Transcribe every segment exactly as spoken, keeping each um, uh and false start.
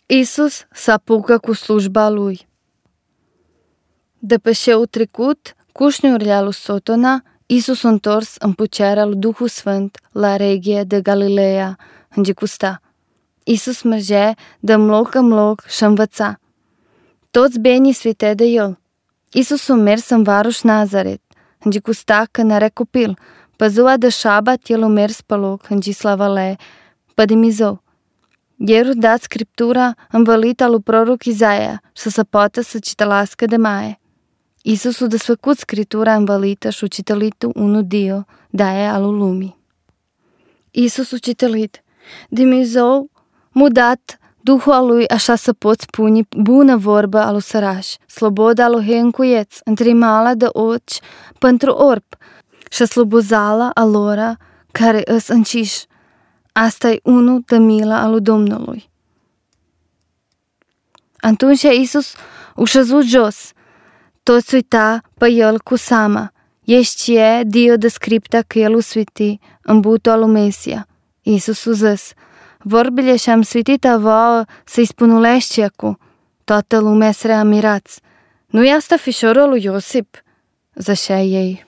Isus s-apucă cu slujba lui. După ce au trecut cușniurile lui Sotona, Isus a întors în pucerea lui Duhul Sfânt la regia de Galileea, unde custa. Isus mergea de loc în loc și învăța. Toți benii svite de el. Isus a mers în varuș Nazaret, unde custa când era copil. Pe ziua de șabat, el a mers pe loc, unde slavalea pe Dumnezeu. El a dat scriptura învălită lui proroc Isaia și să se poată să citelască de mai. Isus a desfăcut scriptura învălită și a citelit unul Dio, de-aia al lumii. Isus a citelit. Dumnezeu m-a dat Duhul al lui așa să pot spune bună vorbă al lui săraș, sloboda al lui încuieț, întrimala de ochi pentru orb și slobozala alora care îs înciși. Asta e unul de mila al lui Domnului. Atunci Isus a șezut jos, toți uita pe el cu seama. Ești e Dio descripta că el o sviti în butul al lui Mesia. Isus a zis, vorbile și-am svitit a vouă să-i spunulești acu. Toată lumea se reamirați. Nu-i asta fișorul lui Iosip? Zășea ei.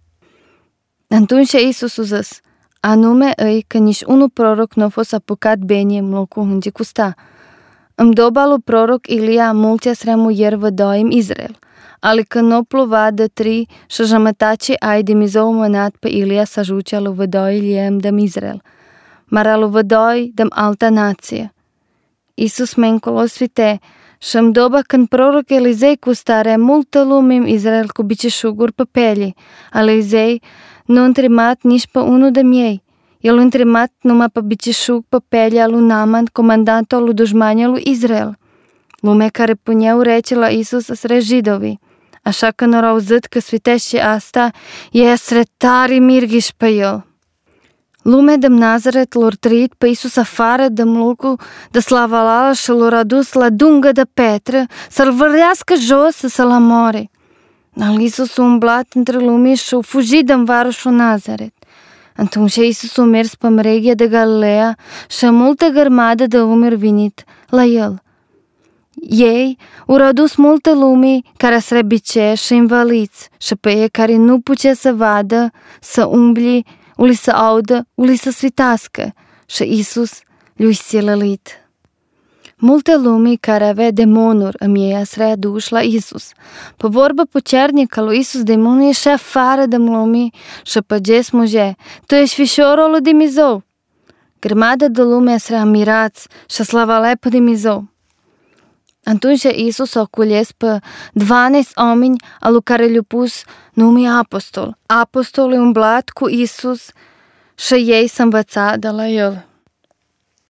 Atunci Isus a zis, anume îi că nici unul proroc nu a fost apucat bine în locul unde custa. În doba lui proroc Ilia multe sremuieri vădoim Israel, ale că nu pluva de tri și jumătate ai Dumnezeu mânat pe Ilia să ajuce lui vădoi Iliem de Israel, mar alu vădoi de alta nație. Isus mencolo svite și în doba când proroc Elisei custare multă lume în Israel cu bicișuguri pe peli, Elisei nu a întremat nici pe unul de miei. El a întremat numai pe bicișug pe pelea lui Naaman, comandantul lui dușmanii lui Israel. Lumea care puneau rece la Isus sre jidovii. Așa că n-au auzit că svitește asta, ei sre tare mirghiși pe el. Lumea de Nazaret l-a trăit pe Isus afară de locul de slavalala și l-a adus la dungă de petră să-l vârlească jos și să-l amore. Al Isus a umblat între lumii și a fugit din varușul Nazaret. Atunci Isus a mers pe mreghia de Galileea și multă gărmadă de oameni venit la el. Ei au adus multă lume care se răbice și invaliți și pe ei care nu putea să vadă, să umbli, uli să audă, uli să svitească și Isus le-a silălit. Multe lume care avea demonuri în ei se readuși la Isus. Pe vorbă pucernică lui Isus demonul ieșea afară de lume și pe ges muge, tu ești fișorul lui Dumnezeu. Grămadă de lume se reamirați și slavalea pe Dumnezeu. Atunci Isus a cules pe dvanes oameni alu care le-a pus nume apostol. Apostolul umblat cu Isus și ei s-a învățat de la el.